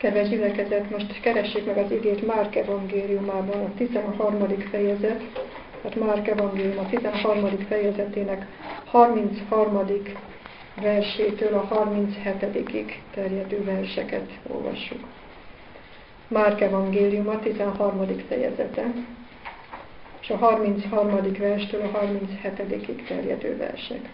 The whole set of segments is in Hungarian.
Kedves gyülekezet, most keressék meg az igét Márk evangéliumában, a 13. fejezet, tehát Márk evangélium a 13. fejezetének 33. versétől a 37. terjedő verseket olvassuk. Márk evangélium a 13. fejezete, és a 33. verstől a 37. terjedő versek.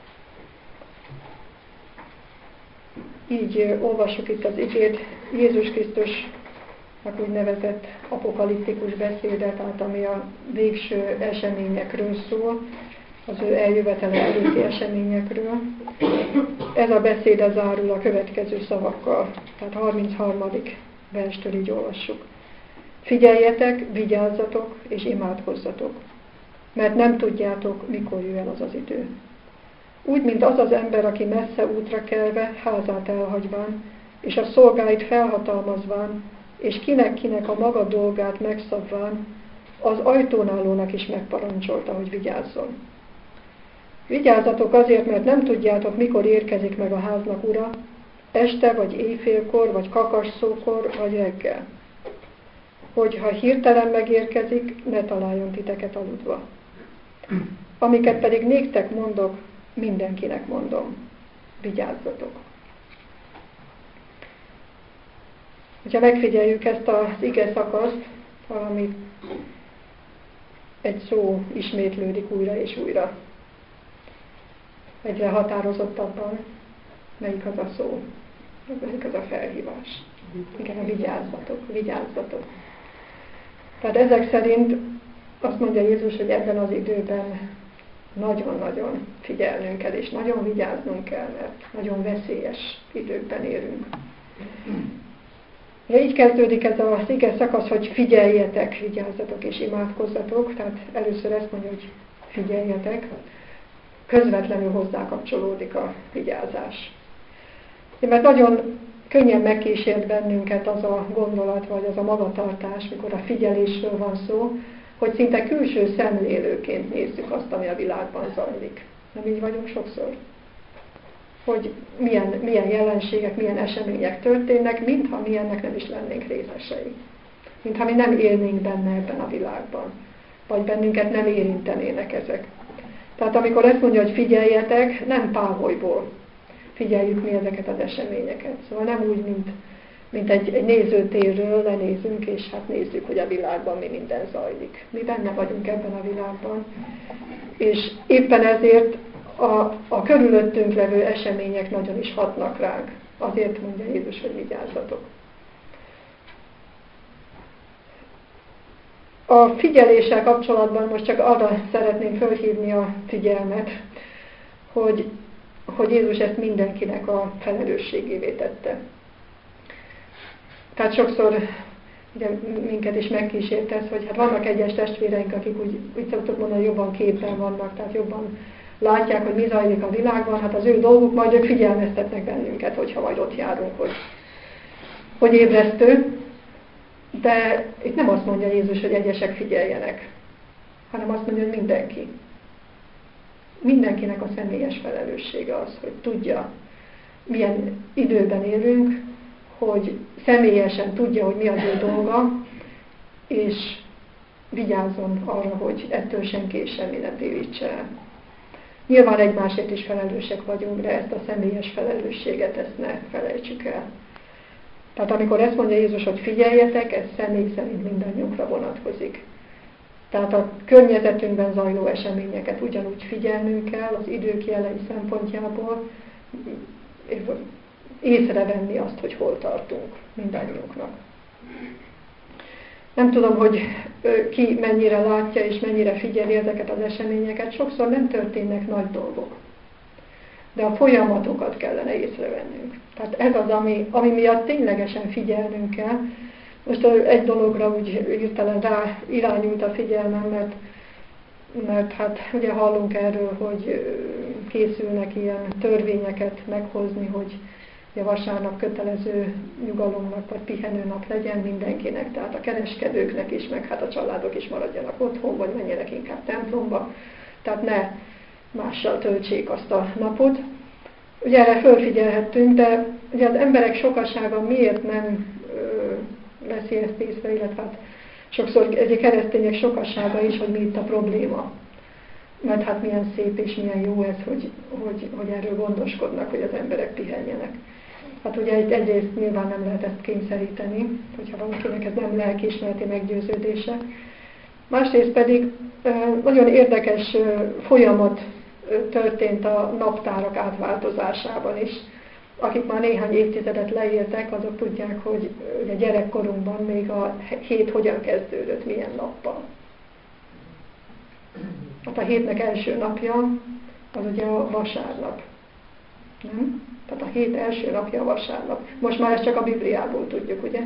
Így olvassuk itt az igét, Jézus Krisztusnak úgynevezett apokaliptikus beszédet, tehát ami a végső eseményekről szól, az ő eljövetele előtti eseményekről. Ez a beszéd zárul a következő szavakkal, tehát 33. verstől így olvassuk. Figyeljetek, vigyázzatok és imádkozzatok, mert nem tudjátok, mikor jöjjön az az idő. Úgy, mint az az ember, aki messze útra kelve, házát elhagyván, és a szolgáit felhatalmazván, és kinek-kinek a maga dolgát megszabván, az ajtónálónak is megparancsolta, hogy vigyázzon. Vigyázzatok azért, mert nem tudjátok, mikor érkezik meg a háznak ura, este, vagy éjfélkor, vagy kakasszókor, vagy reggel. Hogyha hirtelen megérkezik, ne találjon titeket aludva. Amiket pedig néktek mondok, mindenkinek mondom, vigyázzatok. Ha megfigyeljük ezt az ige szakaszt, valami egy szó ismétlődik újra és újra. Egyre határozottabban, melyik az a szó, melyik az a felhívás. Igen, a vigyázzatok, vigyázzatok. Tehát ezek szerint azt mondja Jézus, hogy ebben az időben nagyon-nagyon figyelnünk kell, és nagyon vigyáznunk kell, mert nagyon veszélyes időkben élünk. Így kezdődik ez az ige szakasz, hogy figyeljetek, vigyázzatok és imádkozzatok, tehát először ezt mondja, hogy figyeljetek, közvetlenül hozzá kapcsolódik a vigyázás. Mert nagyon könnyen megkísért bennünket az a gondolat, vagy az a magatartás, mikor a figyelésről van szó, hogy szinte külső szemlélőként nézzük azt, ami a világban zajlik. Nem így vagyunk sokszor? Hogy milyen jelenségek, milyen események történnek, mintha mi ennek nem is lennénk részesei. Mintha mi nem élnénk benne ebben a világban. Vagy bennünket nem érintenének ezek. Tehát amikor ezt mondja, hogy figyeljetek, nem páholyból figyeljük mi ezeket az eseményeket. Szóval nem úgy, mint egy nézőtérről lenézünk, és hát nézzük, hogy a világban mi minden zajlik. Mi benne vagyunk ebben a világban, és éppen ezért a körülöttünk levő események nagyon is hatnak ránk. Azért mondja Jézus, hogy vigyázzatok. A figyeléssel kapcsolatban most csak arra szeretném felhívni a figyelmet, hogy Jézus ezt mindenkinek a felelősségévé tette. Tehát sokszor ugye, minket is megkísért ez, hogy hát vannak egyes testvéreink, akik úgy szoktuk mondani, jobban képben vannak, tehát jobban látják, hogy mi zajlik a világban, hát az ő dolguk, majd ők figyelmeztetnek bennünket, hogyha majd ott járunk, hogy ébresztő. De itt nem azt mondja Jézus, hogy egyesek figyeljenek, hanem azt mondja, hogy mindenki. Mindenkinek a személyes felelőssége az, hogy tudja, milyen időben élünk, hogy személyesen tudja, hogy mi az ő dolga, és vigyázzon arra, hogy ettől senki és semmi ne tévítse el. Nyilván egymásért is felelősek vagyunk, de ezt a személyes felelősséget, ezt ne felejtsük el. Tehát amikor ezt mondja Jézus, hogy figyeljetek, ez személy szerint mindannyiunkra vonatkozik. Tehát a környezetünkben zajló eseményeket ugyanúgy figyelnünk kell, az idők jelei szempontjából, és észrevenni azt, hogy hol tartunk mindannyiunknak. Nem tudom, hogy ki mennyire látja és mennyire figyeli ezeket az eseményeket, sokszor nem történnek nagy dolgok. De a folyamatokat kellene észrevennünk. Tehát ez az, ami miatt ténylegesen figyelnünk kell. Most egy dologra úgy hirtelen rá irányult a figyelmem, mert hát ugye hallunk erről, hogy készülnek ilyen törvényeket meghozni, hogy a vasárnap kötelező nyugalomnak vagy pihenőnap legyen mindenkinek, tehát a kereskedőknek is, meg hát a családok is maradjanak otthon, vagy menjenek inkább templomba, tehát ne mással töltsék azt a napot. Ugye erre fölfigyelhettünk, de ugye az emberek sokasága miért nem veszi ezt észre, illetve hát sokszor egy keresztények sokassága is, hogy mi itt a probléma. Mert hát milyen szép és milyen jó ez, hogy erről gondoskodnak, hogy az emberek pihenjenek. Hát ugye egyrészt nyilván nem lehet ezt kényszeríteni, hogyha valakinek ez nem lelkiismereti meggyőződése. Másrészt pedig nagyon érdekes folyamat történt a naptárak átváltozásában is. Akik már néhány évtizedet leéltek, azok tudják, hogy ugye gyerekkorunkban még a hét hogyan kezdődött, milyen nappal. Hát a hétnek első napja az ugye a vasárnap. Nem? Tehát a hét első napja a vasárnap. Most már ezt csak a Bibliából tudjuk, ugye?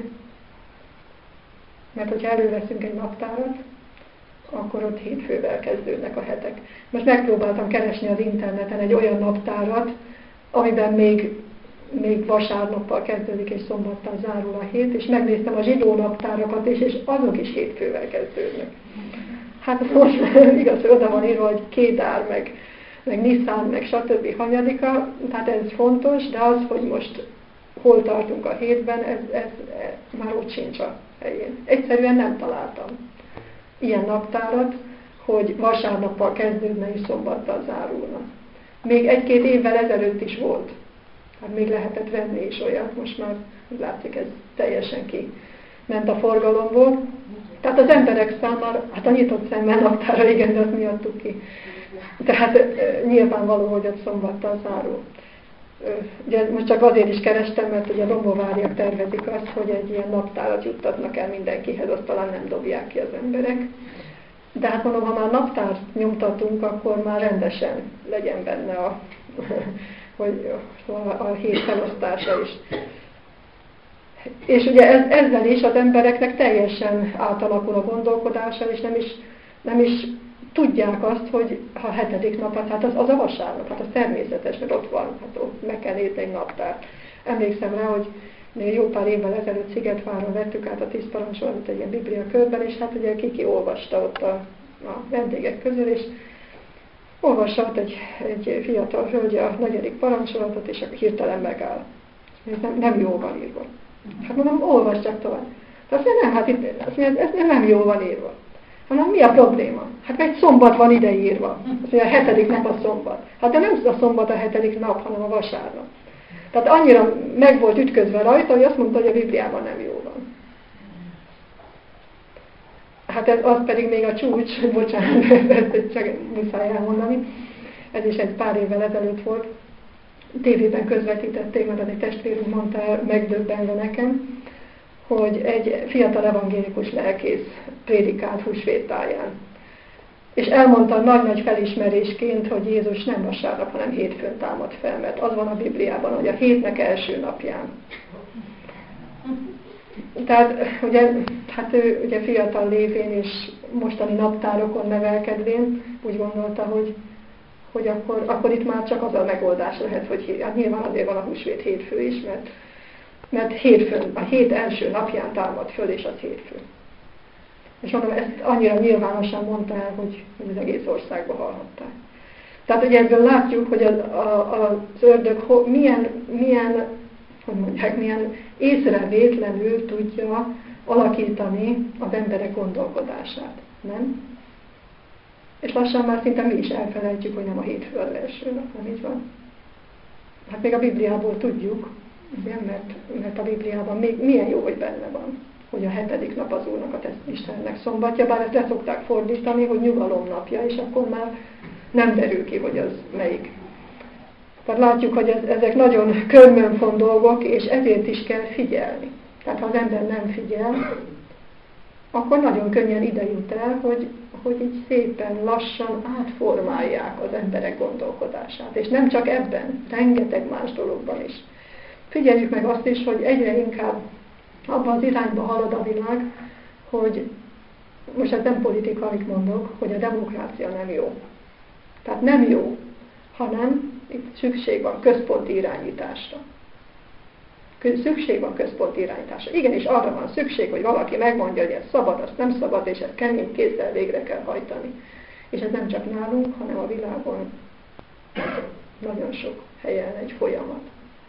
Mert hogyha előveszünk egy naptárat, akkor ott hétfővel kezdődnek a hetek. Most megpróbáltam keresni az interneten egy olyan naptárat, amiben még vasárnappal kezdődik és szombattal zárul a hét, és megnéztem a zsidó naptárakat is, és azok is hétfővel kezdődnek. Hát most igaz, hogy oda van írva, hogy Kédár, meg Niszán, meg stb. Hanyadika, tehát ez fontos, de az, hogy most hol tartunk a hétben, ez már ott sincs a helyén. Egyszerűen nem találtam ilyen naptárat, hogy vasárnappal kezdődne és szombattal zárulna. Még egy-két évvel ezelőtt is volt. Hát még lehetett venni is olyat, most már látszik, ez teljesen ment a forgalomból. Tehát az emberek számára, hát a nyitott szemmel naptára, igen, de azt mi adtuk ki. Tehát nyilvánvaló, hogy ott szombattal zárul. Ugye most csak azért is kerestem, mert ugye a dombóváriak tervezik azt, hogy egy ilyen naptárat juttatnak el mindenkihez, azt talán nem dobják ki az emberek. De hát mondom, ha már naptárt nyomtatunk, akkor már rendesen legyen benne a hét felosztása is. És ugye ezzel is az embereknek teljesen átalakul a gondolkodása, és nem is tudják azt, hogy a hetedik nap, hát az a vasárnap, hát az természetes, mert ott van, hát ott meg kell nézni egy naptárt. Emlékszem rá, hogy jó pár évvel ezelőtt Szigetváron vettük át a 10 parancsolatot egy ilyen biblia körben, és hát ugye Kiki olvasta ott a vendégek közül, és olvassa ott egy fiatal hölgy a 4. parancsolatot, és akkor hirtelen megáll. Ez nem jó van írva. Hát mondom, olvasd csak tovább. De azt mondja, nem, hát itt, ez nem jó van írva. Hanem mi a probléma? Hát egy szombat van ide írva. Azt mondja, a 7. nap a szombat. Hát de nem a szombat a 7. nap, hanem a vasárnap. Tehát annyira meg volt ütközve rajta, hogy azt mondta, hogy a Bibliában nem jó van. Hát az pedig még a csúcs, bocsánat, ezt csak muszáj elmondani. Ez is egy pár évvel ezelőtt volt. Tévében közvetítették, mert egy testvérünk mondta el, megdöbbenve nekem, hogy egy fiatal evangélikus lelkész prédikált húsvéttáján. És elmondta nagy-nagy felismerésként, hogy Jézus nem vasárnap, hanem hétfőn támad fel, mert az van a Bibliában, hogy a hétnek első napján. Tehát ugye, hát ő ugye fiatal lévén és mostani naptárokon nevelkedvén úgy gondolta, hogy akkor itt már csak az a megoldás lehet, hogy hát nyilván azért van a húsvét hétfő is, mert hétfőn, a hét első napján támad föl, és az hétfő. És mondom, ezt annyira nyilvánosan mondta el, hogy az egész országban hallhatták. Tehát ugye ebből látjuk, hogy az ördög milyen észrevétlenül tudja alakítani az emberek gondolkodását. Nem? És lassan már szinte mi is elfelejtjük, hogy nem a hétfő az első nap, nem így van. Hát még a Bibliából tudjuk, ugye, mert a Bibliában még milyen jó, hogy benne van, hogy a 7. nap az Úrnak, a Istennek szombatja, bár ezt le szokták fordítani, hogy nyugalom napja, és akkor már nem derül ki, hogy az melyik. Tehát látjuk, hogy ezek nagyon körmönfont dolgok, és ezért is kell figyelni. Tehát ha az ember nem figyel, akkor nagyon könnyen ide jut el, hogy így szépen, lassan átformálják az emberek gondolkodását. És nem csak ebben, rengeteg más dologban is. Figyeljük meg azt is, hogy egyre inkább abban az irányba halad a világ, hogy most ez nem politika, amit mondok, hogy a demokrácia nem jó. Tehát nem jó, hanem itt szükség van központi irányításra. Szükség van központi irányításra. Igenis arra van szükség, hogy valaki megmondja, hogy ez szabad, azt nem szabad, és ezt kemény kézzel végre kell hajtani. És ez nem csak nálunk, hanem a világon nagyon sok helyen egy folyamat.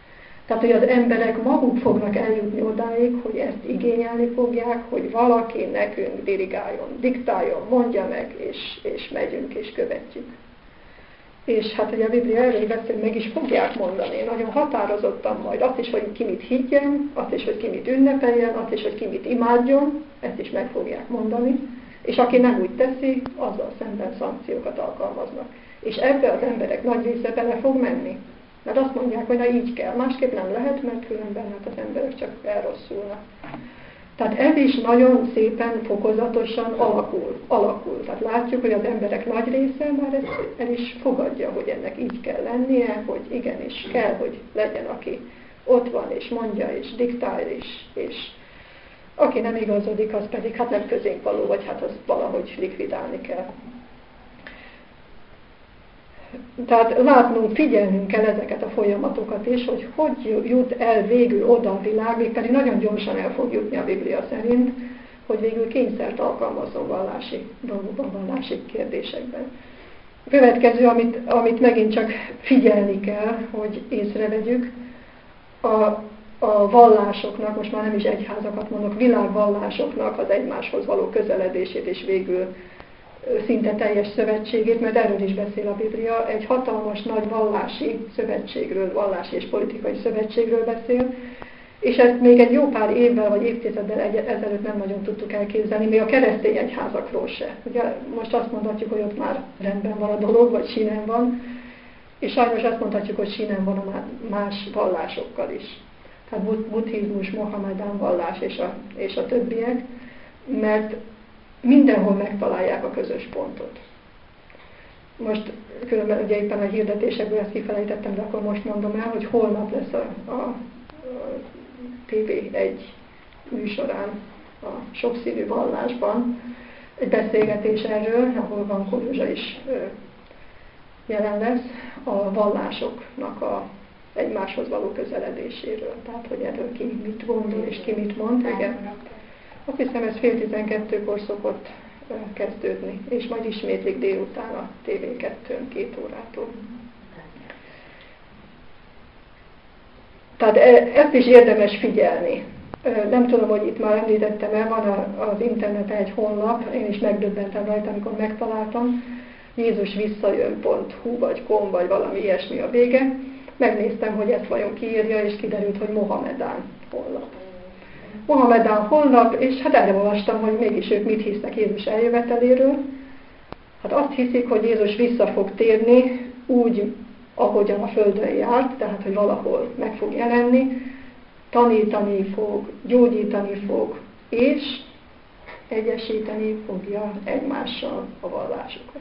Tehát, hogy az emberek maguk fognak eljutni odáig, hogy ezt igényelni fogják, hogy valaki nekünk dirigáljon, diktáljon, mondja meg, és megyünk és követjük. És hát ugye a Biblia erről beszél, meg is fogják mondani, nagyon határozottan majd azt is, hogy ki mit higgyen, azt is, hogy ki mit ünnepeljen, azt is, hogy ki mit imádjon, ezt is meg fogják mondani, és aki nem úgy teszi, azzal szemben szankciókat alkalmaznak. És ebbe az emberek nagy része bele fog menni. Mert azt mondják, hogy na így kell, másképp nem lehet, mert különben hát az emberek csak elrosszulnak. Tehát ez is nagyon szépen, fokozatosan alakul. Tehát látjuk, hogy az emberek nagy része már ezt el is fogadja, hogy ennek így kell lennie, hogy igenis kell, hogy legyen, aki ott van, és mondja, és diktál, és aki nem igazodik, az pedig hát nem közénk való, vagy hát azt valahogy likvidálni kell. Tehát látnunk, figyelnünk kell ezeket a folyamatokat is, hogy jut el végül oda a világ, mégpedig nagyon gyorsan el fog jutni a Biblia szerint, hogy végül kényszert alkalmazzon vallási dolgokban, vallási kérdésekben. A következő, amit megint csak figyelni kell, hogy észrevegyük, a vallásoknak, most már nem is egyházakat mondok, világvallásoknak az egymáshoz való közeledését és végül szinte teljes szövetségét, mert erről is beszél a Biblia, egy hatalmas nagy vallási szövetségről, vallási és politikai szövetségről beszél, és ezt még egy jó pár évvel vagy évtizeddel ezelőtt nem nagyon tudtuk elképzelni, még a keresztény egyházakról se. Ugye most azt mondhatjuk, hogy ott már rendben van a dolog, vagy sínen van, és sajnos azt mondhatjuk, hogy sínen van a más vallásokkal is. Tehát buddhizmus, mohamedán vallás és a többiek, mert mindenhol megtalálják a közös pontot. Most különben ugye éppen a hirdetésekből ezt kifelejtettem, de akkor most mondom el, hogy holnap lesz a TV1 műsorán a sokszínű vallásban egy beszélgetés erről, ahol van Kolozsa is jelen lesz, a vallásoknak egymáshoz való közeledéséről. Tehát, hogy erről ki mit gondol és ki mit mond. Igen. Azt hiszem, ez 11:30-kor szokott kezdődni, és majd ismétlik délután a TV2-n 2 órától. Tehát ezt is érdemes figyelni. Nem tudom, hogy itt már említettem-e, van az interneten egy honlap, én is megdöbbentem rajta, amikor megtaláltam, jézusvisszajön.hu vagy com, vagy valami ilyesmi a vége. Megnéztem, hogy ezt vajon kiírja, és kiderült, hogy Mohamedán honlap. Mohamedán honlap, és hát erre olvastam, hogy mégis ők mit hisznek Jézus eljöveteléről. Hát azt hiszik, hogy Jézus vissza fog térni úgy, ahogyan a földön járt, tehát, hogy valahol meg fog jelenni, tanítani fog, gyógyítani fog, és egyesíteni fogja egymással a vallásokat.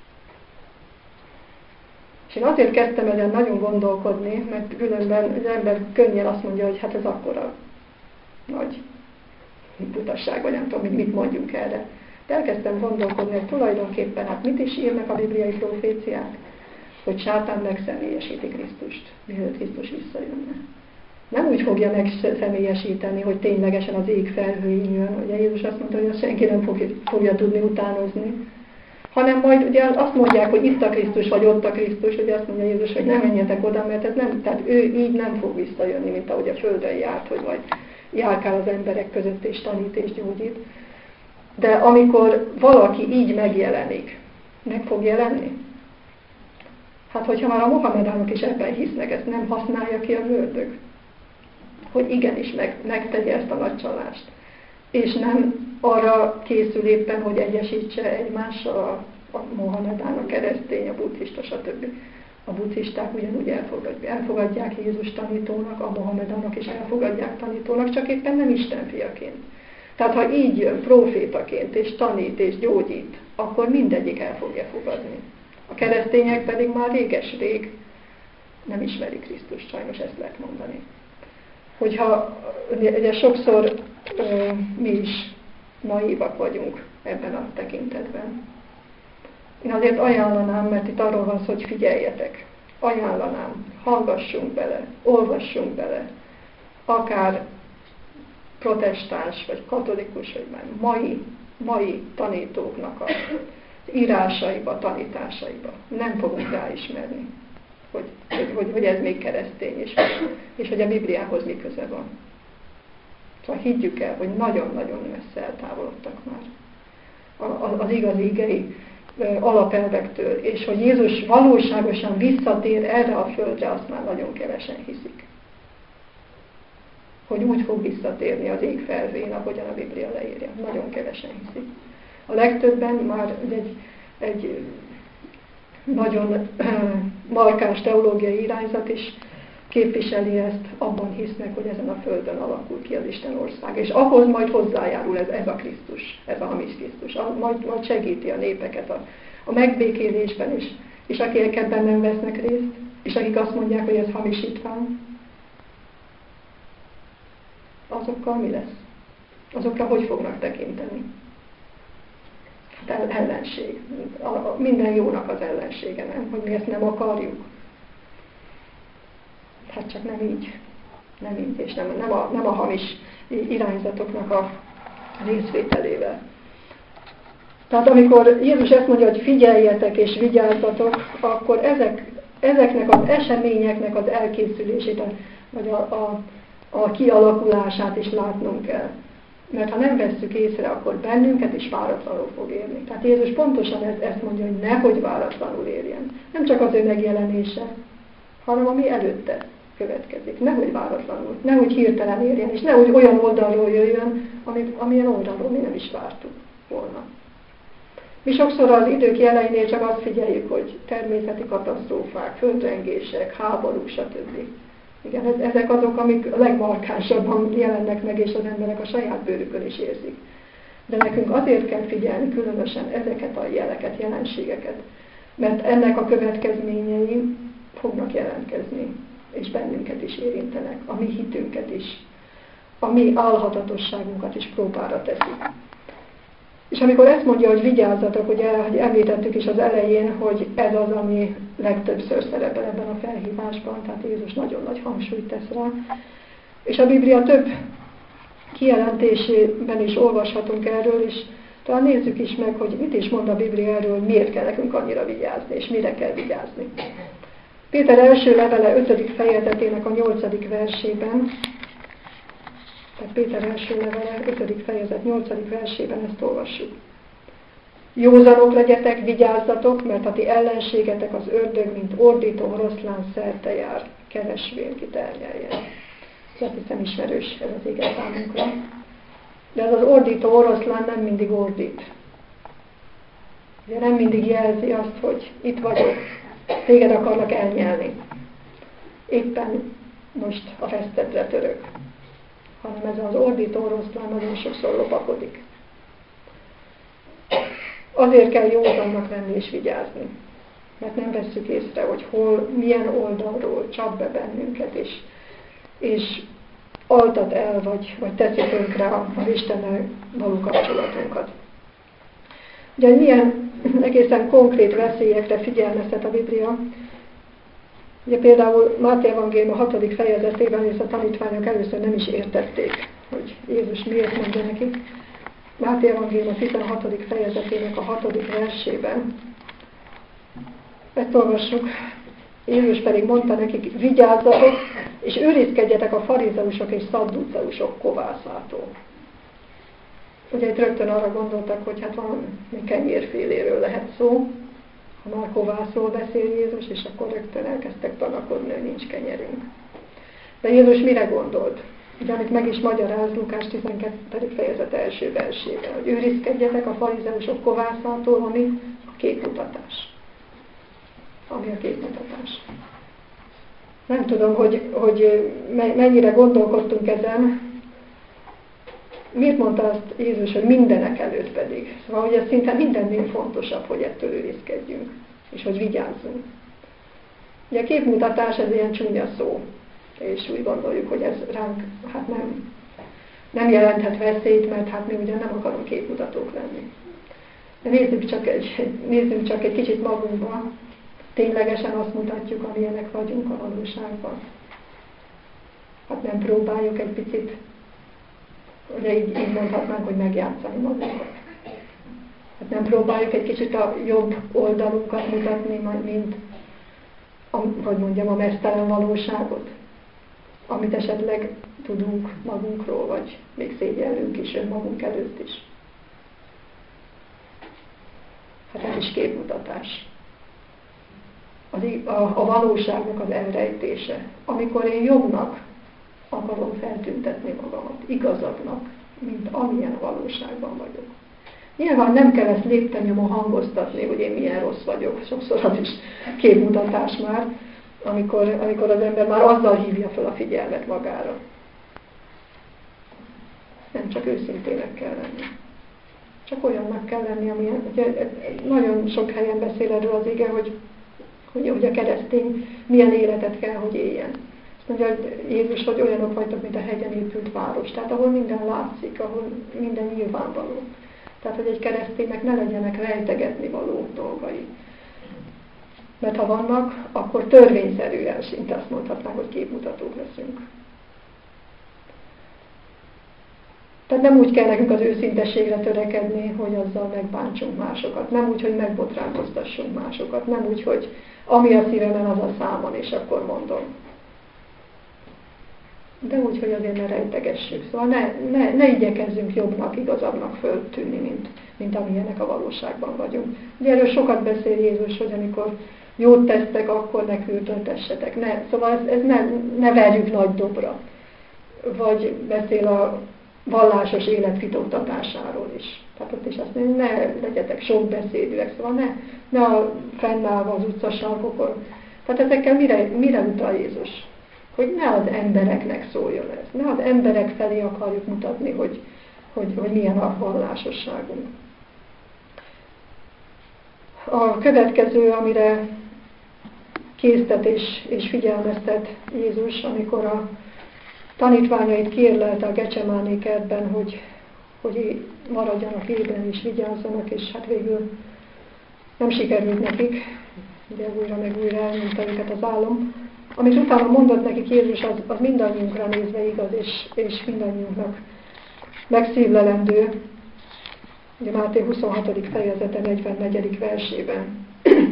És én azért kezdtem ezen nagyon gondolkodni, mert különben az ember könnyen azt mondja, hogy hát ez akkora nagy butasság, vagy nem tudom, mit mondjunk erre. De elkezdtem gondolkodni, hogy tulajdonképpen hát mit is írnak a bibliai proféciák, hogy sátán megszemélyesíti Krisztust, mielőtt Krisztus visszajönne. Nem úgy fogja megszemélyesíteni, hogy ténylegesen az ég felhőin jön. Ugye Jézus azt mondta, hogy azt senki nem fogja tudni utánozni, hanem majd ugye azt mondják, hogy itt a Krisztus, vagy ott a Krisztus, ugye azt mondja Jézus, hogy nem menjetek oda, mert ez nem, tehát ő így nem fog visszajönni, mint ahogy a földön járt, hogy majd járkál az emberek között és tanít és gyógyít. De amikor valaki így megjelenik, meg fog jelenni? Hát hogyha már a mohamedánok is ebben hisznek, ezt nem használja ki az ördög, hogy igenis megtegye ezt a nagy csalást. És nem arra készül éppen, hogy egyesítse egymással a mohamedán, a keresztény, a buddhista, stb. A buddhisták ugyanúgy elfogadják Jézus tanítónak, a mohamedánok is elfogadják tanítónak, csak éppen nem Isten fiaként. Tehát ha így jön profétaként, és tanít, és gyógyít, akkor mindegyik el fogja fogadni. A keresztények pedig már réges-rég nem ismerik Krisztust, sajnos ezt lehet mondani. Hogyha ugye sokszor mi is naívak vagyunk ebben a tekintetben. Én azért ajánlanám, mert itt arról van szó, hogy figyeljetek. Ajánlanám, hallgassunk bele, olvassunk bele, akár protestáns, vagy katolikus, vagy már mai tanítóknak az írásaiba, tanításaiba. Nem fogunk ráismerni. hogy ez még keresztény, és hogy a Bibliához mi köze van. Szóval higgyük el, hogy nagyon-nagyon messze eltávolodtak már az igazi igei alapelvektől, és hogy Jézus valóságosan visszatér erre a földre, azt már nagyon kevesen hiszik. Hogy úgy fog visszatérni az ég felhőjén, ahogyan a Biblia leírja. Nagyon kevesen hiszik. A legtöbben már egy nagyon markáns teológiai irányzat is képviseli ezt, abban hisznek, hogy ezen a földön alakul ki az Isten ország. És ahhoz majd hozzájárul ez a Krisztus, ez a hamis Krisztus. Majd segíti a népeket a megbékélésben is, és akik ebben nem vesznek részt, és akik azt mondják, hogy ez hamisítvány, azokkal mi lesz? Azokra hogy fognak tekinteni? Hát ellenség. Minden jónak az ellensége, nem? Hogy mi ezt nem akarjuk. Hát csak nem így. Nem így, és nem a hamis irányzatoknak a részvételével. Tehát amikor Jézus ezt mondja, hogy figyeljetek és vigyázzatok, akkor ezeknek az eseményeknek az elkészülését, vagy a kialakulását is látnunk kell. Mert ha nem vesszük észre, akkor bennünket is váratlanul fog érni. Tehát Jézus pontosan ezt mondja, hogy nehogy váratlanul érjen. Nem csak az ő megjelenése, hanem ami előtte következik. Nehogy váratlanul, nehogy hirtelen érjen, és nehogy olyan oldalról jöjjön, amilyen oldalról mi nem is vártuk volna. Mi sokszor az idők jeleinél csak azt figyeljük, hogy természeti katasztrófák, földrengések, háborúk, stb. Igen, ezek azok, amik a legmarkánsabban jelennek meg, és az emberek a saját bőrükön is érzik. De nekünk azért kell figyelni különösen ezeket a jeleket, jelenségeket, mert ennek a következményei fognak jelentkezni, és bennünket is érintenek, a mi hitünket is, a mi álhatatosságunkat is próbára teszik. És amikor ezt mondja, hogy vigyázzatok, hogy említettük is az elején, hogy ez az, ami legtöbbször szerepel ebben a felhívásban, tehát Jézus nagyon nagy hangsúlyt tesz rá. És a Biblia több kijelentésében is olvashatunk erről, és talán nézzük is meg, hogy mit is mond a Biblia erről, miért kell nekünk annyira vigyázni, és mire kell vigyázni. Péter első levele 5. fejezetének a 8. versében, tehát Péter első levele 5. fejezet 8. versében ezt olvassuk. Józanok legyetek, vigyázzatok, mert a ti ellenségetek az ördög, mint ordító oroszlán szerte jár, keresvén kiternyeljen. Azt hiszem ismerős ez az ige számunkra. De ez az ordító oroszlán nem mindig ordít. Ugye nem mindig jelzi azt, hogy itt vagyok, téged akarnak elnyelni. Éppen most a resztedre török. Hanem ez az ordító oroszlán nagyon sokszor lopakodik. Azért kell józannak lenni és vigyázni. Mert nem vesszük észre, hogy hol, milyen oldalról csap be bennünket, és altat el, vagy teszi tönkre az Istennel való kapcsolatunkat. Ugye milyen egészen konkrét veszélyekre figyelmeztet a Biblia. Ugye például Máté evangélium a 6. fejezetében és a tanítványok először nem is értették, hogy Jézus miért mondja nekik. Máté evangélium a 16. fejezetének a 6. versében. Ezt olvassuk. Jézus pedig mondta nekik, vigyázzatok, és őrizkedjetek a farizeusok és szadduceusok kovászától. Ugye itt rögtön arra gondoltak, hogy hát valami kenyérféléről lehet szó, ha már kovászról beszél Jézus, és akkor rögtön elkezdtek tanakodni, hogy nincs kenyerünk. De Jézus mire gondolt? Ugye, amit meg is magyaráz Lukás 12. fejezet első versében, hogy őrizkedjetek a farizeusok kovászától, ami a képmutatás. Ami a képmutatás. Nem tudom, hogy mennyire gondolkodtunk ezen. Miért mondta azt Jézus, hogy mindenek előtt pedig? Szóval, hogy ez szinte mindennél fontosabb, hogy ettől őrizkedjünk, és hogy vigyázzunk. Ugye a képmutatás ez ilyen csúnya szó, és úgy gondoljuk, hogy ez ránk hát nem jelenthet veszélyt, mert hát mi ugyan nem akarunk képmutatók lenni. De nézzünk csak egy kicsit magunkba, ténylegesen azt mutatjuk, amilyenek vagyunk a valóságban. Hát nem próbáljuk egy picit, ugye így mondhatnánk, hogy megjátszani magunkat. Hát nem próbáljuk egy kicsit a jobb oldalunkat mutatni, mint a meztelen valóságot, amit esetleg tudunk magunkról, vagy még szégyellünk is önmagunk előtt is. Hát ez is képmutatás. A valóságnak az elrejtése. Amikor én jobbnak akarom feltüntetni magamat, igazabbnak, mint amilyen a valóságban vagyok. Nyilván nem kell ezt léptennyomon hangoztatni, hogy én milyen rossz vagyok. Sokszor az is képmutatás már, amikor az ember már azzal hívja fel a figyelmet magára. Nem, csak őszintének kell lenni. Csak olyannak kell lenni, amilyen, ugye, nagyon sok helyen beszél erről az ige, hogy a keresztény milyen életet kell, hogy éljen. Azt mondja Jézus, hogy olyanok vagytok, mint a hegyen épült város. Tehát ahol minden látszik, ahol minden nyilvánvaló. Tehát, hogy egy kereszténynek ne legyenek rejtegetni való dolgai. Mert ha vannak, akkor törvényszerűen szinte azt mondhatnánk, hogy képmutatók leszünk. Tehát nem úgy kell nekünk az őszintességre törekedni, hogy azzal megbántsunk másokat. Nem úgy, hogy megbotránkoztassunk másokat. Nem úgy, hogy ami a szívemen, az a számon, és akkor mondom. De úgy, hogy azért ne rejtegessük. Szóval ne igyekezzünk jobbnak, igazabbnak föltűnni, mint amilyenek a valóságban vagyunk. Ugye erről sokat beszél Jézus, hogy amikor jót tesztek, akkor ne kültöltessetek. Szóval ez ne verjük nagy dobra. Vagy beszél a vallásos élet fitoktatásáról is. Tehát ott is azt mondja, ne legyetek sok beszédűek, szóval ne a fennállva az utcasarkokon. Tehát ezekkel mire utal Jézus? Hogy ne az embereknek szóljon ez. Ne az emberek felé akarjuk mutatni, hogy milyen a vallásosságunk. A következő, amire késztet és figyelmeztet Jézus, amikor a tanítványait kérlelte a Gecsemáné kertben, hogy maradjanak ébren és vigyázzanak, és hát végül nem sikerült nekik, ugye újra meg újra elnyomta őket az álom. Amit utána mondott nekik Jézus, az mindannyiunkra nézve igaz, és mindannyiunknak megszívlelendő. Ugye Máté 26. fejezete 44. versében.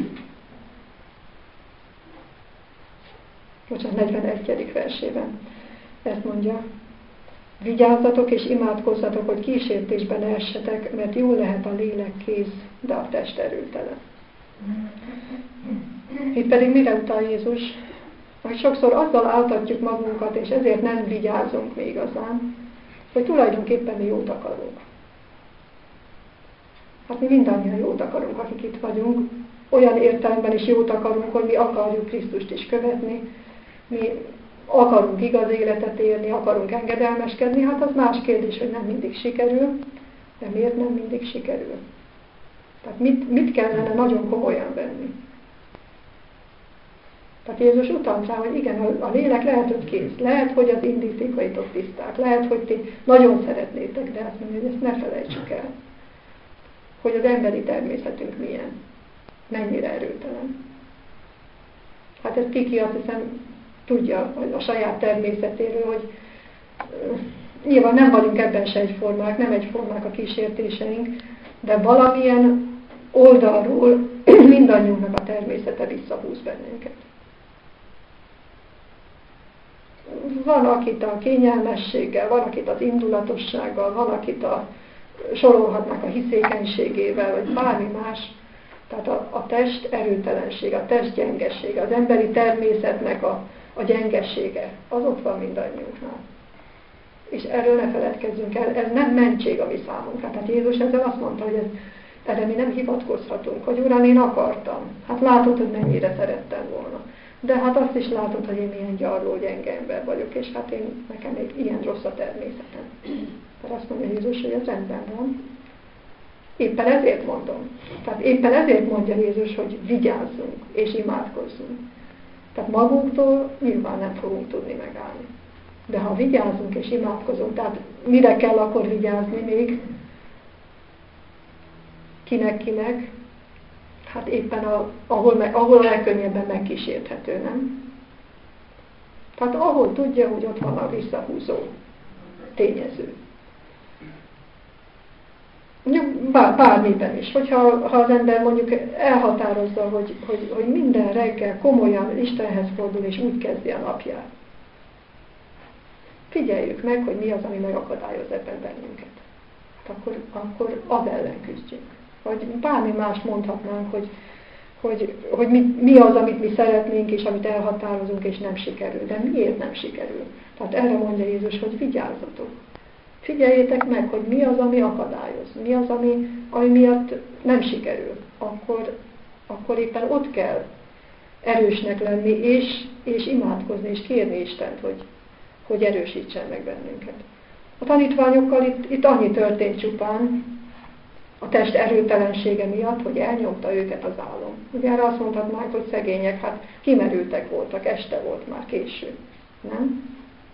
Bocsánat, 41. versében. Ezt mondja, vigyázzatok és imádkozzatok, hogy kísértésben ne essetek, mert jól lehet a lélek kész, de a test erőtelen. Itt pedig mire utal Jézus? Hogy sokszor azzal áltatjuk magunkat, és ezért nem vigyázunk még igazán, hogy tulajdonképpen mi jót akarunk. Hát mi mindannyian jót akarunk, akik itt vagyunk, olyan értelemben is jót akarunk, hogy mi akarjuk Krisztust is követni, mi akarunk igaz életet élni, akarunk engedelmeskedni, hát az más kérdés, hogy nem mindig sikerül, de miért nem mindig sikerül? Tehát mit kellene nagyon komolyan venni? Tehát Jézus utalt rá, hogy igen, a lélek lehet, hogy kész, lehet, hogy az indítékaitok tiszták, lehet, hogy ti nagyon szeretnétek, de azt mondja, hogy ezt ne felejtsük el. Hogy az emberi természetünk milyen, mennyire erőtelen. Hát ezt ki azt hiszem tudja a saját természetéről, hogy nyilván nem vagyunk ebben se egyformák, nem egyformák a kísértéseink, de valamilyen oldalról mindannyiunknak a természete visszahúz bennünket. Van, akit a kényelmességgel, van, akit az indulatossággal, van, akit sorolhatnak a hiszékenységével, vagy bármi más. Tehát a test erőtelenség, a test gyengesége, az emberi természetnek a gyengesége, az ott van mindannyiunknál. És erről ne feledkezzünk el, ez nem mentség a mi számunkra. Tehát Jézus ezzel azt mondta, hogy erre mi nem hivatkozhatunk, hogy Uram, én akartam. Hát látod, hogy mennyire szerettem volna. De hát azt is látod, hogy én milyen gyarló, gyenge ember vagyok, és hát nekem még ilyen rossz a természetem. Tehát azt mondja Jézus, hogy ez rendben van. Éppen ezért mondom. Tehát éppen ezért mondja Jézus, hogy vigyázzunk és imádkozzunk. Tehát magunktól nyilván nem fogunk tudni megállni. De ha vigyázzunk és imádkozunk, tehát mire kell akkor vigyázni még? Kinek? Hát éppen ahol a legkönnyebben megkísérthető, nem? Tehát ahol tudja, hogy ott van a visszahúzó tényező. bármiben is. Ha az ember mondjuk elhatározza, hogy minden reggel komolyan Istenhez fordul, és úgy kezdi a napját. Figyeljük meg, hogy mi az, ami megakadályoz ebben bennünket. Hát akkor az ellen küzdjünk. Vagy bármi mást mondhatnánk, hogy mi az, amit mi szeretnénk, és amit elhatározunk, és nem sikerül. De miért nem sikerül? Tehát erre mondja Jézus, hogy vigyázzatok. Figyeljétek meg, hogy mi az, ami akadályoz, mi az, ami miatt nem sikerül. Akkor éppen ott kell erősnek lenni, és imádkozni, és kérni Istent, hogy erősítsen meg bennünket. A tanítványokkal itt annyi történt csupán, a test erőtelensége miatt, hogy elnyomta őket az álom. Ugye erre azt mondhatnánk, hogy szegények, hát kimerültek voltak, este volt már késő. Nem?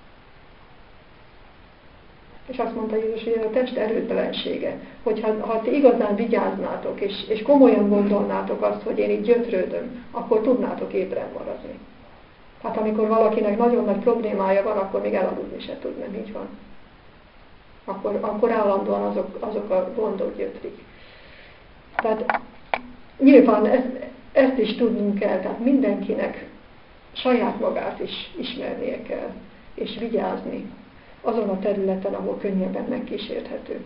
És azt mondta Jézus, hogy a test erőtelensége, hogy ha ti igazán vigyáznátok, és komolyan gondolnátok azt, hogy én itt gyötrődöm, akkor tudnátok ébren maradni. Hát amikor valakinek nagyon nagy problémája van, akkor még elaludni se tud, nem így van. Akkor állandóan azok a gondok gyötrik. Tehát nyilván ezt is tudnunk kell, tehát mindenkinek saját magát is ismernie kell, és vigyázni azon a területen, ahol könnyebben megkísérthető.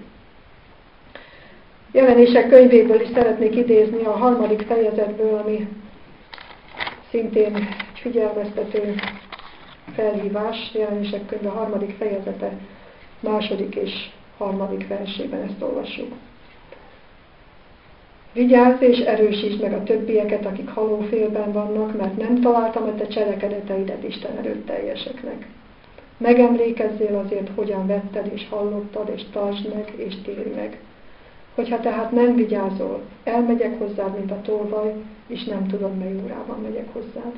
Jelenések könyvéből is szeretnék idézni a 3. fejezetből, ami szintén egy figyelmeztető felhívás. Jelenések könyve 3. fejezete 2. és 3. versében ezt olvassuk. Vigyázz és erősítsd meg a többieket, akik halófélben vannak, mert nem találtam a te cselekedeteidet Isten előtt teljeseknek. Megemlékezzél azért, hogyan vetted és hallottad, és tartsd meg, és térj meg. Hogyha tehát nem vigyázol, elmegyek hozzád, mint a tolvaj, és nem tudod, mely órában megyek hozzád.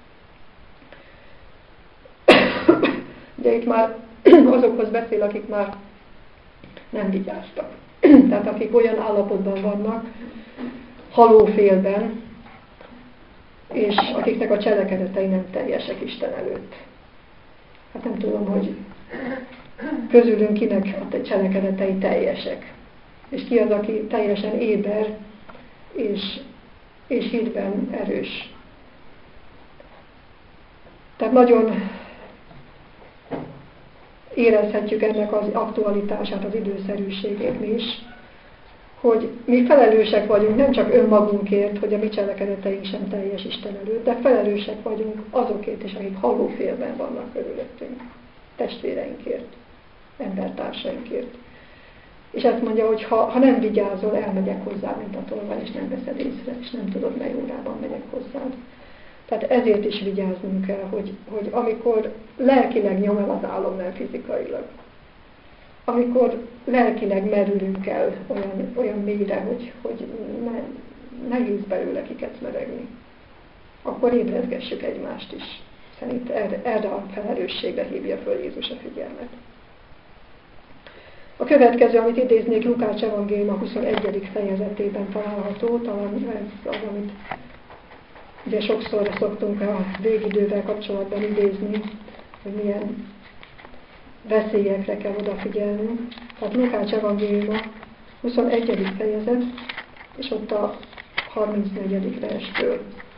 Ugye itt már azokhoz beszél, akik már nem vigyáztak. Tehát akik olyan állapotban vannak, halófélben, és akiknek a cselekedetei nem teljesek Isten előtt. Hát nem tudom, hogy közülünk kinek a cselekedetei teljesek. És ki az, aki teljesen éber, és hitben erős. Tehát nagyon érezhetjük ennek az aktualitását, az időszerűségét mi is, hogy mi felelősek vagyunk nem csak önmagunkért, hogy a mi cselekedeteink sem teljes Isten előtt, de felelősek vagyunk azokért is, akik halófélben vannak körülöttünk, testvéreinkért, embertársainkért. És ezt mondja, hogy ha nem vigyázol, elmegyek hozzá, mint a tolvaj, és nem veszed észre, és nem tudod, mely órában megyek hozzád. Tehát ezért is vigyáznunk kell, hogy amikor lelkileg nyom el az álom, nem fizikailag, amikor lelkileg merülünk el olyan mélyre, hogy nehéz belőle kikecmeregni, akkor ébredgessük egymást is. Szerint erre a felelősségre hívja föl Jézus a figyelmet. A következő, amit idéznék, Lukács evangélium a 21. fejezetében található, talán ez az, amit ugye sokszor szoktunk a végidővel kapcsolatban idézni, hogy milyen veszélyekre kell odafigyelnünk. Tehát Lukács evangélium 21. fejezet, és ott a 34. verstől.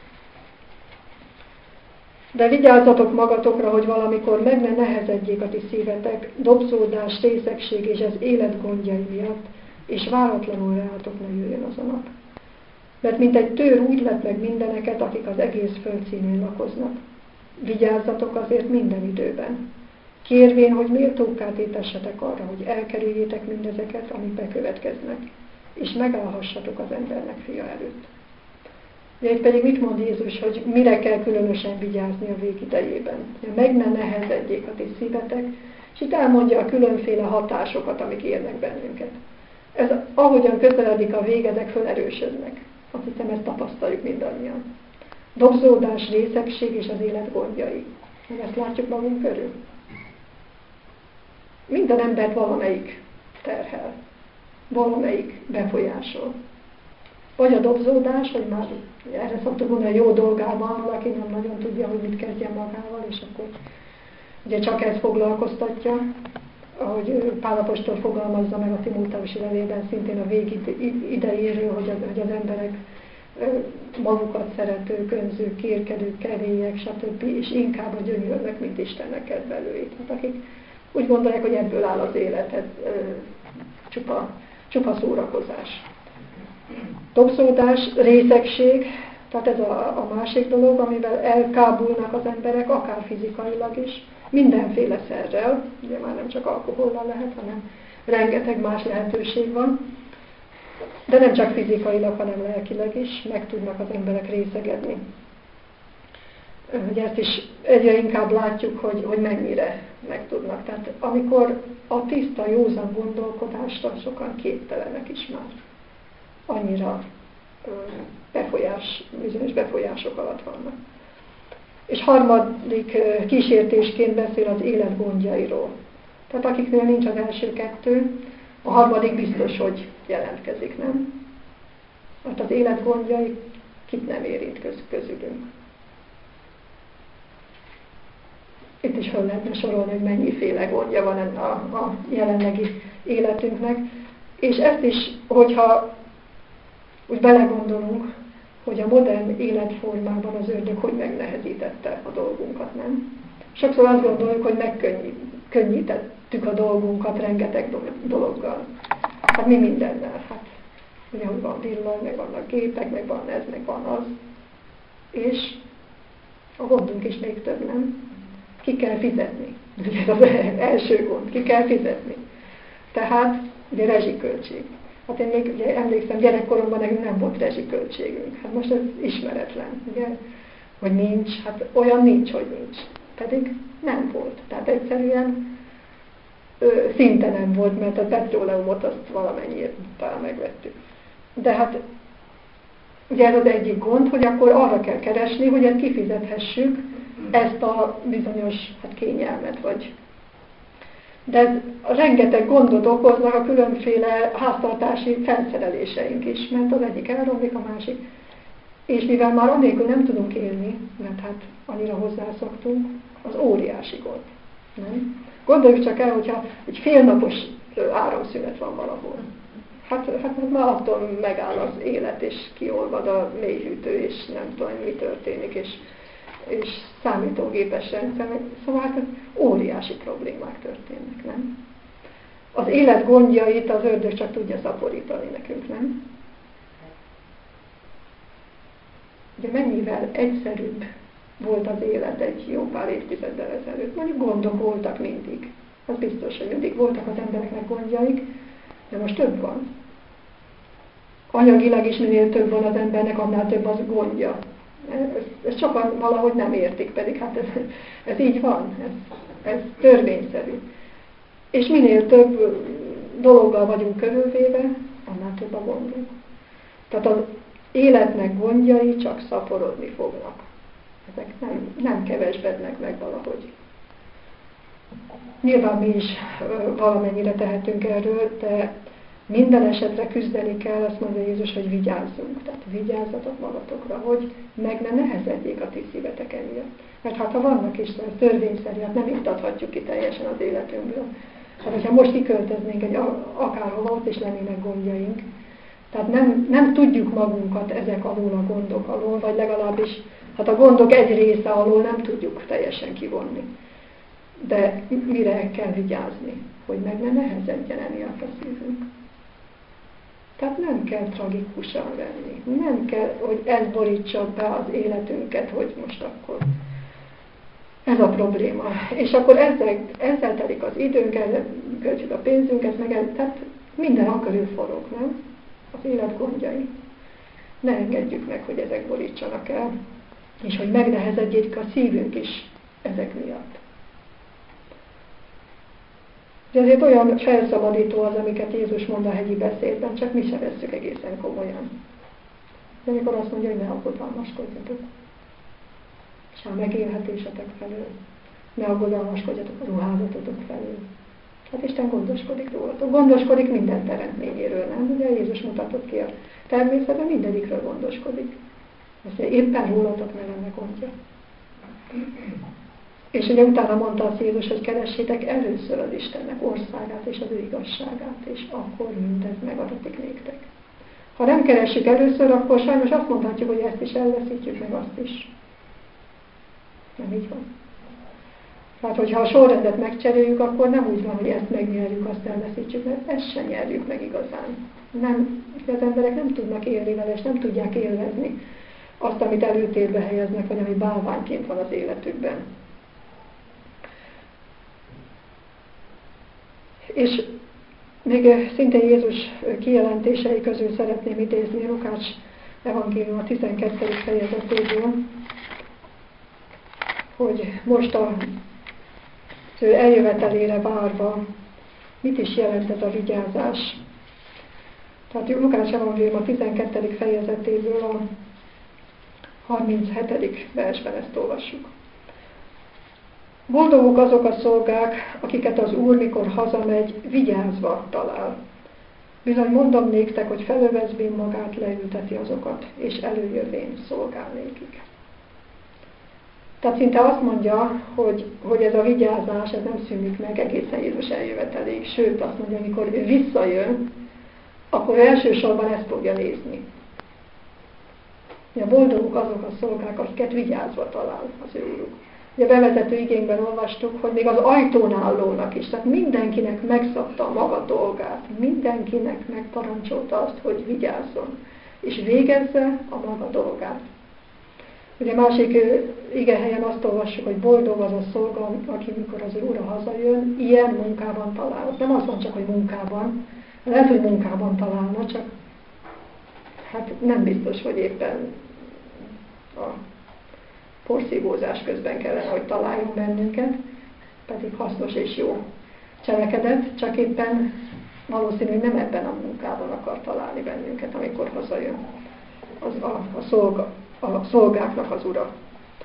De vigyázzatok magatokra, hogy valamikor meg ne nehezedjék a ti szívetek, dobzódás, részegség és az élet gondjai miatt, és váratlanul rátok ne jöjjön az a nap. Mert mint egy tőr úgy lett meg mindeneket, akik az egész föld színén lakoznak. Vigyázzatok azért minden időben. Kérvén, hogy méltókká tétessetek arra, hogy elkerüljétek mindezeket, amik bekövetkeznek, és megállhassatok az embernek fia előtt. De itt pedig mit mond Jézus, hogy mire kell különösen vigyázni a végidejében? Meg ne nehezedjék a ti szívetek, és itt elmondja a különféle hatásokat, amik érnek bennünket. Ez ahogyan közeledik a végedek, fölerősödnek. Azt hiszem, ezt tapasztaljuk mindannyian. Dobzódás, részegség és az élet gondjai. Meg ezt látjuk magunk körül. Minden embert valamelyik terhel, valamelyik befolyásol. Vagy a dobzódás, hogy már erre szoktuk mondani, a jó dolgában valaki nem nagyon tudja, hogy mit kezdjen magával, és akkor ugye csak ez foglalkoztatja. ahogy Pál apostol fogalmazza meg a Timóteusi levélben, szintén a vég idejéről, hogy az emberek magukat szeretők, önzők, kérkedők, kevélyek, stb. És inkább a gyönyörnek, mint Istennek kedvelői. Tehát akik úgy gondolják, hogy ebből áll az élet, ez csupa szórakozás. Dobszódás, részegség, tehát ez a másik dolog, amivel elkábulnak az emberek, akár fizikailag is, mindenféle szerrel, ugye már nem csak alkohollal lehet, hanem rengeteg más lehetőség van, de nem csak fizikailag, hanem lelkileg is meg tudnak az emberek részegedni. Ugye ezt is egyre inkább látjuk, hogy mennyire meg tudnak. Tehát amikor a tiszta, józan gondolkodásra sokan képtelenek is már. Annyira bizonyos befolyások alatt vannak. És harmadik kísértésként beszél az élet gondjairól. Tehát akiknél nincs az első kettő, a harmadik biztos, hogy jelentkezik, nem? Hát az élet gondjai kit nem érint közülünk. Itt is fel lehetne sorolni, hogy mennyiféle gondja van a jelenlegi életünknek. És ezt is, hogyha úgy belegondolunk, hogy a modern életformában az ördög hogy megnehezítette a dolgunkat, nem? Sokszor azt gondoljuk, hogy megkönnyítettük a dolgunkat rengeteg dologgal. Hát mi mindennel? Hát ugye, hogy van villany, meg vannak gépek, meg van ez, meg van az. És a gondunk is még több, nem? Ki kell fizetni. Ugye ez az első gond, ki kell fizetni. Tehát ugye rezsiköltség. Hát én még ugye, emlékszem, gyerekkoromban nekünk nem volt rezsiköltségünk. Hát most ez ismeretlen, ugye? Hogy nincs, hát olyan nincs, hogy nincs. Pedig nem volt. Tehát egyszerűen szinte nem volt, mert a petróleumot azt valamennyiért talán megvettük. De hát ugye ez az egyik gond, hogy akkor arra kell keresni, hogy ezt kifizethessük, ezt a bizonyos kényelmet, vagy... De ez rengeteg gondot okoznak a különféle háztartási felszereléseink is, mert az egyik elromlik, a másik. És mivel már anélkül nem tudunk élni, mert hát annyira hozzászoktunk, az óriási gond. Nem? Gondoljuk csak el, hogyha egy félnapos áramszünet van valahol. Hát már attól megáll az élet, és kiolvad a mélyhűtő, és nem tudom, mi történik, és számítógépes rendszer. Szóval hát óriási problémák történnek, nem? Az élet gondjait az ördög csak tudja szaporítani nekünk, nem? De mennyivel egyszerűbb volt az élet egy jó pár évtizeddel ezelőtt. Mondjuk gondok voltak mindig. Az biztos, hogy mindig voltak az embereknek gondjaik, de most több van. Anyagilag is minél több van az embernek, annál több az gondja. Ezt sokan valahogy nem értik, pedig hát ez így van, ez törvényszerű. És minél több dologgal vagyunk körülvéve, annál több a gondunk. Tehát az életnek gondjai csak szaporodni fognak. Ezek nem kevesbednek meg valahogy. Nyilván mi is valamennyire tehetünk erről, de minden esetre küzdeni kell, azt mondja Jézus, hogy vigyázzunk. Tehát vigyázzatok magatokra, hogy meg ne nehezedjék a ti szívetek emiatt. Mert hát ha vannak is, ez törvényszerű, hát nem iktathatjuk ki teljesen az életünkből. Hát hogyha most kiköltöznénk akárhova, ott is lennének gondjaink. Tehát nem tudjuk magunkat ezek alól a gondok alól, vagy legalábbis hát a gondok egy része alól nem tudjuk teljesen kivonni. De mire kell vigyázni? Hogy meg ne nehezedjen emiatt a szívünk. Tehát nem kell tragikusan venni. Nem kell, hogy ez borítsa be az életünket, hogy most akkor ez a probléma. És akkor ezzel telik az időnk, ezzel költjük a pénzünket, tehát minden akörül forog, nem? Az élet gondjai. Ne engedjük meg, hogy ezek borítsanak el, és hogy megnehezedjék a szívünk is ezek miatt. De azért olyan felszabadító az, amiket Jézus mond a hegyi beszédben, csak mi sem vesszük egészen komolyan. De amikor azt mondja, hogy ne aggodalmaskodjatok, és a megélhetésetek felől, ne aggodalmaskodjatok a ruházatotok felől. Hát Isten gondoskodik rólatok. Gondoskodik minden teremtményéről, nem? Ugye Jézus mutatott ki a természetben, mindegyikről gondoskodik. Azt mondja, éppen rólatok ne lenne gondja. És ugye utána mondta azt Jézus, hogy keressétek először az Istennek országát és az ő igazságát, és akkor mindez megadatik néktek. Ha nem keressük először, akkor sajnos azt mondhatjuk, hogy ezt is elveszítjük, meg azt is. Nem így van. Hát, hogyha a sorrendet megcseréljük, akkor nem úgy van, hogy ezt megnyerjük, azt elveszítjük, mert ezt sem nyerjük meg igazán. Nem, az emberek nem tudnak élni vele, és nem tudják élvezni azt, amit előtérbe helyeznek, vagy ami bálványként van az életükben. És még szintén Jézus kijelentései közül szeretném idézni Lukács evangélium a 12. fejezetéből, hogy most az ő eljövetelére várva mit is jelent ez a vigyázás. Tehát Lukács evangélium a 12. fejezetéből a 37. versben ezt olvassuk. Boldogok azok a szolgák, akiket az Úr, mikor hazamegy, vigyázva talál. Bizony mondom néktek, hogy felövezvén magát leülteti azokat, és előjövén szolgál nékik. Tehát szinte azt mondja, hogy ez a vigyázás, ez nem szűnik meg egészen Jézus eljöveteléig. Sőt, azt mondja, amikor ő visszajön, akkor elsősorban ezt fogja nézni. A boldogok azok a szolgák, akiket vigyázva talál az ő Úruk. Ugye a bevezető igényben olvastuk, hogy még az ajtón állónak is, tehát mindenkinek megszabta a maga dolgát, mindenkinek megparancsolta azt, hogy vigyázzon, és végezze a maga dolgát. Ugye másik igehelyen azt olvassuk, hogy boldog az a szolga, aki mikor az ő ura hazajön, ilyen munkában talál. Nem az van csak, hogy munkában, lehet, hogy munkában találna, csak hát nem biztos, hogy éppen a porszívózás közben kellene, hogy találjon bennünket, pedig hasznos és jó cselekedet, csak éppen valószínű, hogy nem ebben a munkában akar találni bennünket, amikor hazajön a szolgáknak az ura.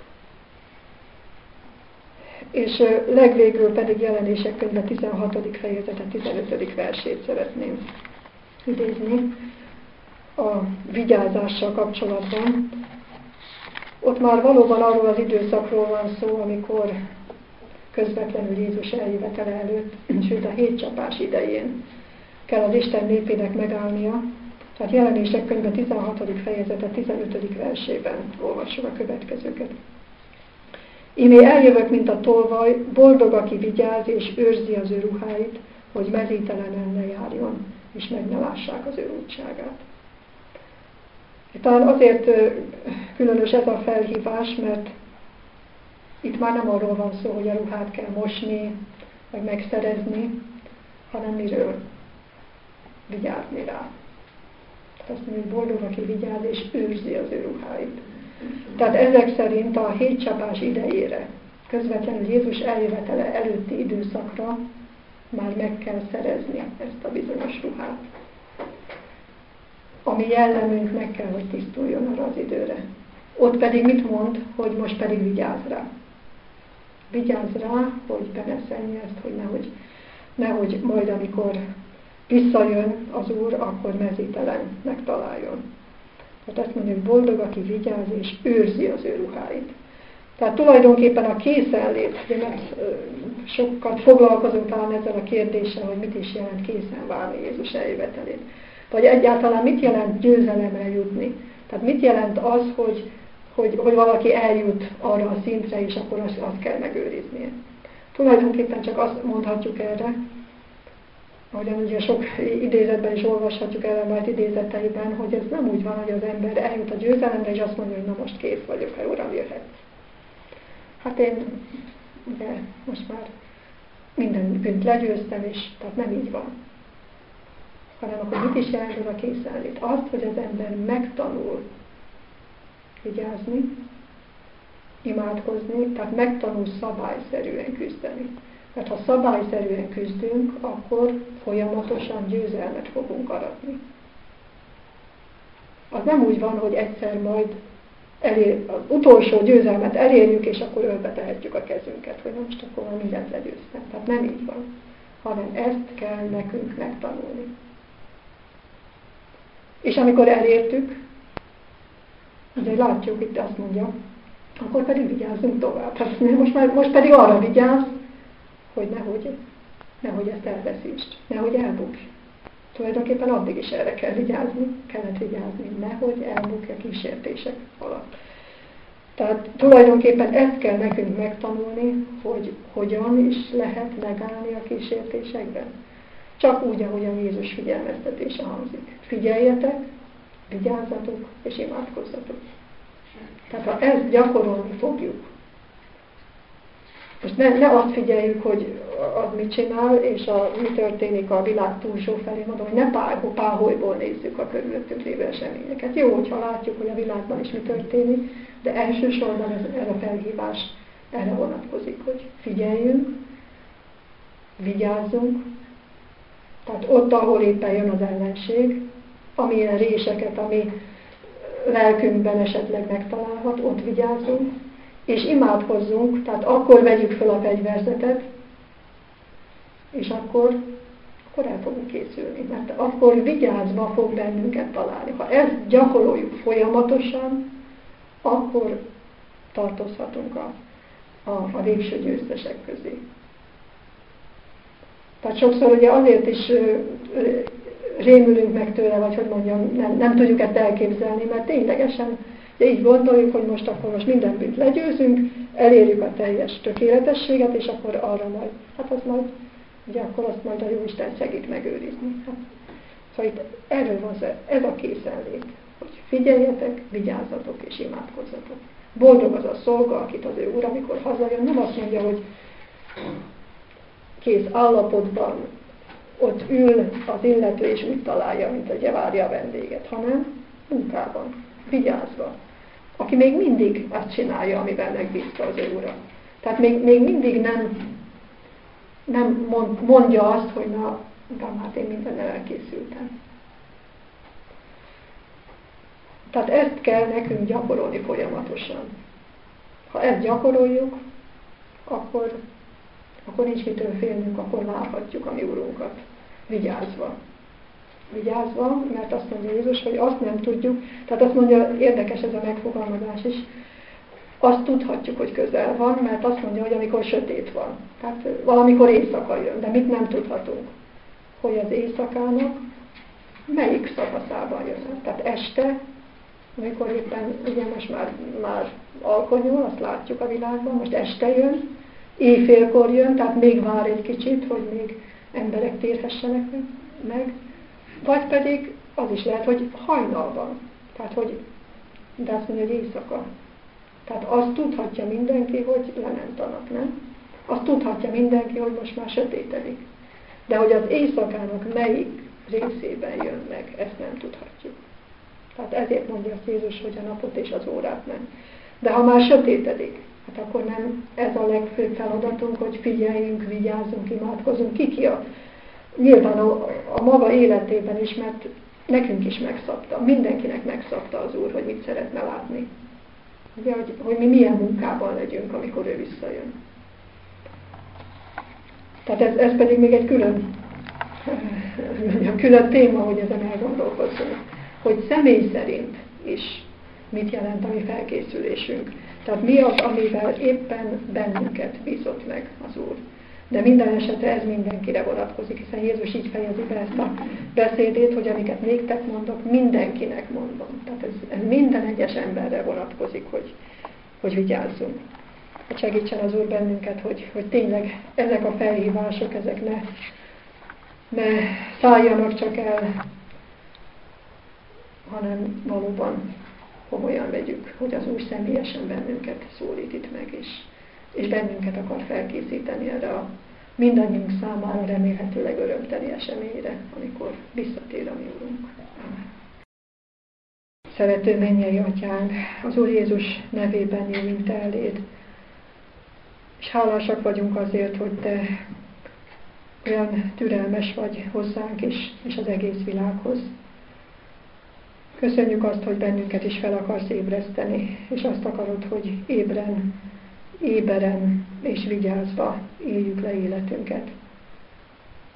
És legvégül pedig Jelenések könyve 16. fejezete 15. versét szeretném idézni a vigyázással kapcsolatban. Ott már valóban arról az időszakról van szó, amikor közvetlenül Jézus eljövetele előtt, sőt a hétcsapás idején kell az Isten népének megállnia. Tehát Jelenések könyve 16. fejezete 15. versében olvassuk a következőket. Íme eljövök, mint a tolvaj, boldog, aki vigyáz és őrzi az ő ruháit, hogy mezítelenen ne járjon, és meg ne lássák az ő útságát. Talán azért különös ez a felhívás, mert itt már nem arról van szó, hogy a ruhát kell mosni, meg megszerezni, hanem miről? Vigyázni rá. Azt mondja, hogy boldog, aki vigyáz és őrzi az ő ruháit. Tehát ezek szerint a hétcsapás idejére, közvetlenül Jézus eljövetele előtti időszakra már meg kell szerezni ezt a bizonyos ruhát. Ami jellemünk meg kell, hogy tisztuljon arra az időre. Ott pedig mit mond, hogy most pedig vigyázz rá. Vigyázz rá, hogy be ne szennyezd, hogy nehogy majd, amikor visszajön az Úr, akkor mezítelen megtaláljon. Tehát azt mondja, hogy boldog, aki vigyáz és őrzi az ő ruháit. Tehát tulajdonképpen a készenlét, mert sokat foglalkozunk talán ezzel a kérdéssel, hogy mit is jelent készen várni Jézus eljövetelét. Vagy egyáltalán mit jelent győzelemre jutni. Tehát mit jelent az, hogy valaki eljut arra a szintre, és akkor azt kell megőriznie. Tulajdonképpen csak azt mondhatjuk erre, ahogyan ugye sok idézetben is olvashatjuk Ellen White idézeteiben, hogy ez nem úgy van, hogy az ember eljut a győzelemre, és azt mondja, hogy na most kész vagyok, ha Uram jöhetsz. Hát én ugye most már mindenütt legyőztem, és tehát nem így van. Hanem akkor mit is jelent ez a készenlét? Azt, hogy az ember megtanul vigyázni, imádkozni, tehát megtanul szabályszerűen küzdeni. Mert ha szabályszerűen küzdünk, akkor folyamatosan győzelmet fogunk aratni. Az nem úgy van, hogy egyszer majd az utolsó győzelmet elérjük, és akkor ölbe tehetjük a kezünket, hogy most akkor már mindent legyőztem. Tehát nem így van, hanem ezt kell nekünk megtanulni. És amikor elértük, ugye látjuk, itt azt mondja, akkor pedig vigyázzunk tovább. Hát most pedig arra vigyázz, hogy nehogy ezt elveszítsd, nehogy elbukj. Tulajdonképpen addig is erre kellett vigyázni, nehogy elbukj a kísértések alatt. Tehát tulajdonképpen ezt kell nekünk megtanulni, hogy hogyan is lehet megállni a kísértésekben. Csak úgy, ahogy a Jézus figyelmeztetése hangzik. Figyeljetek, vigyázzatok és imádkozzatok. Tehát ha ezt gyakorolni fogjuk, most ne azt figyeljük, hogy az mit csinál, és mi történik a világ túlsó felé, mondom, hogy ne páholyból nézzük a körülöttünk lévő eseményeket. Jó, hogyha látjuk, hogy a világban is mi történik, de elsősorban ez a felhívás erre vonatkozik, hogy figyeljünk, vigyázzunk, tehát ott, ahol éppen jön az ellenség, amilyen réseket, ami lelkünkben esetleg megtalálhat, ott vigyázzunk, és imádkozzunk, tehát akkor vegyük fel a fegyverzetet, és akkor el fogunk készülni, mert akkor vigyázva fog bennünket találni. Ha ezt gyakoroljuk folyamatosan, akkor tartozhatunk a végső győztesek közé. Tehát sokszor ugye azért is rémülünk meg tőle, vagy hogy mondjam, nem tudjuk ezt elképzelni, mert ténylegesen így gondoljuk, hogy most minden bűnt legyőzünk, elérjük a teljes tökéletességet, és akkor arra majd, ugye akkor azt majd a Jóisten segít megőrizni. Szóval itt erről van ez a készenlét, hogy figyeljetek, vigyázzatok és imádkozzatok. Boldog az a szolga, akit az ő úr, amikor hazajön, nem azt mondja, hogy kész állapotban ott ül az illető, és úgy találja, mint hogy várja a vendéget, hanem munkában, vigyázva. Aki még mindig azt csinálja, amivel megbízta az ő ura. Tehát még mindig nem mondja azt, hogy na, hát én mindennel elkészültem. Tehát ezt kell nekünk gyakorolni folyamatosan. Ha ezt gyakoroljuk, akkor nincs mitől félnünk, akkor várhatjuk a mi Urunkat. Vigyázva. Vigyázva, mert azt mondja Jézus, hogy azt nem tudjuk, tehát azt mondja, érdekes ez a megfogalmazás is, azt tudhatjuk, hogy közel van, mert azt mondja, hogy amikor sötét van. Tehát valamikor éjszaka jön, de mit nem tudhatunk? Hogy az éjszakának melyik szakaszában jön. Tehát este, amikor éppen, ugye most már alkonyol, azt látjuk a világban, most este jön, éjfélkor jön, tehát még vár egy kicsit, hogy még emberek térhessenek meg, vagy pedig az is lehet, hogy hajnalban, tehát de azt mondja, hogy éjszaka. Tehát azt tudhatja mindenki, hogy lement a nap, nem? Azt tudhatja mindenki, hogy most már sötétedik. De hogy az éjszakának melyik részében jön meg, ezt nem tudhatjuk. Tehát ezért mondja azt Jézus, hogy a napot és az órát nem. De ha már sötétedik, hát akkor nem ez a legfőbb feladatunk, hogy figyeljünk, vigyázzunk, imádkozunk, nyilván a maga életében is, mert nekünk is megszabta, mindenkinek megszabta az Úr, hogy mit szeretne látni. Ugye, hogy mi milyen munkában legyünk, amikor ő visszajön. Tehát ez pedig még egy külön téma, hogy ezen elgondolkozzunk. Hogy személy szerint is mit jelent a mi felkészülésünk. Tehát mi az, amivel éppen bennünket bízott meg az Úr. De minden esetre ez mindenkire vonatkozik, hiszen Jézus így fejezi be ezt a beszédét, hogy amiket néktek mondok, mindenkinek mondom. Tehát ez minden egyes emberre vonatkozik, hogy vigyázzunk. Hogy segítsen az Úr bennünket, hogy tényleg ezek a felhívások, ezek ne szálljanak csak el, hanem valóban komolyan vegyük, hogy az Úr személyesen bennünket szólít itt meg, és bennünket akar felkészíteni erre a mindannyiunk számára remélhetőleg örömteli eseményre, amikor visszatér a mi Urunk. Amen. Szerető mennyei Atyánk, az Úr Jézus nevében jövünk Te eléd, és hálásak vagyunk azért, hogy Te olyan türelmes vagy hozzánk is, és az egész világhoz. Köszönjük azt, hogy bennünket is fel akarsz ébreszteni, és azt akarod, hogy éberen és vigyázva éljük le életünket.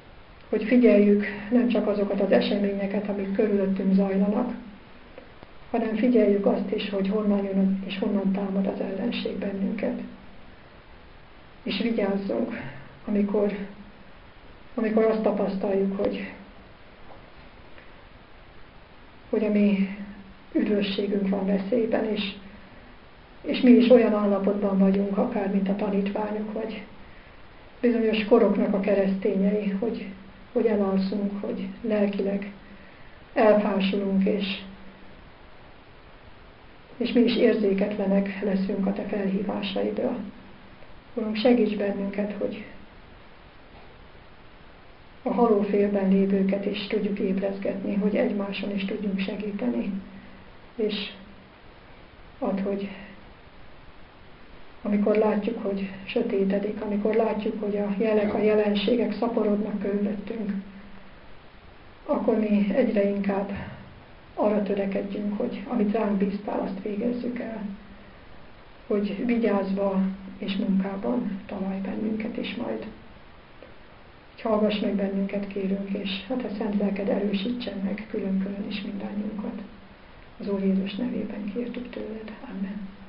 Hogy figyeljük nem csak azokat az eseményeket, amik körülöttünk zajlanak, hanem figyeljük azt is, hogy honnan jön és honnan támad az ellenség bennünket. És vigyázzunk, amikor azt tapasztaljuk, hogy a mi üdvösségünk van veszélyben, és mi is olyan állapotban vagyunk, akár mint a tanítványok, vagy bizonyos koroknak a keresztényei, hogy elalszunk, hogy lelkileg elfásulunk, és mi is érzéketlenek leszünk a te felhívásaidra. Urunk, segíts bennünket, hogy a halófélben lévőket is tudjuk ébrezgetni, hogy egymáson is tudjunk segíteni. És add, hogy amikor látjuk, hogy sötétedik, amikor látjuk, hogy a jelek, a jelenségek szaporodnak körülöttünk, akkor mi egyre inkább arra törekedjünk, hogy amit ránk bíztál, azt végezzük el. Hogy vigyázva és munkában találj bennünket is majd. Hogy hallgass meg bennünket, kérünk, és hát a szent lelked erősítsen meg külön-külön is mindannyiunkat. Az Úr Jézus nevében kértük tőled. Amen.